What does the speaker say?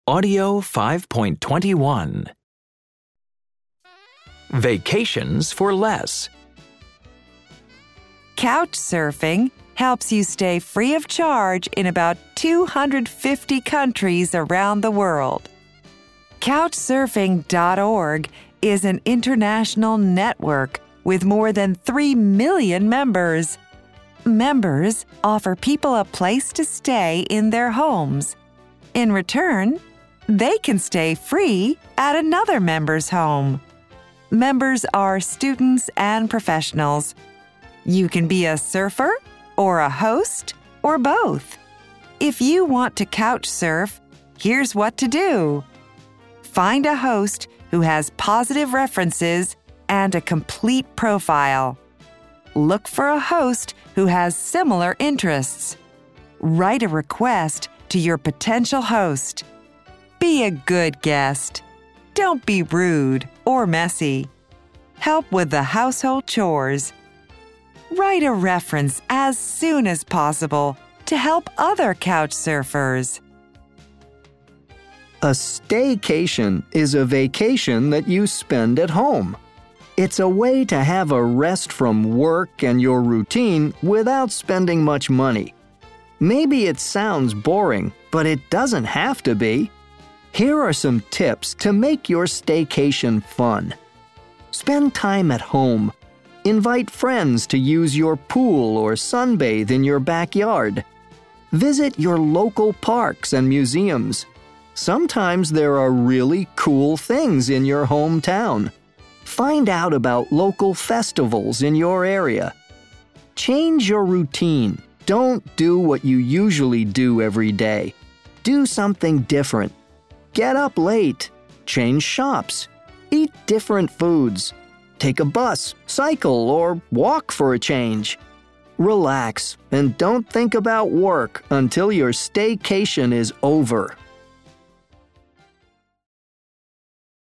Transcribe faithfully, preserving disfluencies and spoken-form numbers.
Audio five point two one. Vacations for less. Couchsurfing helps you stay free of charge in about two hundred fifty countries around the world. Couchsurfing dot org is an international network with more than three million members. Members offer people a place to stay in their homes. In return, they can stay free at another member's home. Members are students and professionals. You can be a surfer or a host or both. If you want to couch surf, here's what to do. Find a host who has positive references and a complete profile. Look for a host who has similar interests. Write a request to your potential host. Be a good guest. Don't be rude or messy. Help with the household chores. Write a reference as soon as possible to help other couch surfers. A staycation is a vacation that you spend at home. It's a way to have a rest from work and your routine without spending much money. Maybe it sounds boring, but it doesn't have to be. Here are some tips to make your staycation fun. Spend time at home. Invite friends to use your pool or sunbathe in your backyard. Visit your local parks and museums. Sometimes there are really cool things in your hometown. Find out about local festivals in your area. Change your routine. Don't do what you usually do every day. Do something different. Get up late. Change shops. Eat different foods. Take a bus, cycle, or walk for a change. Relax and don't think about work until your staycation is over.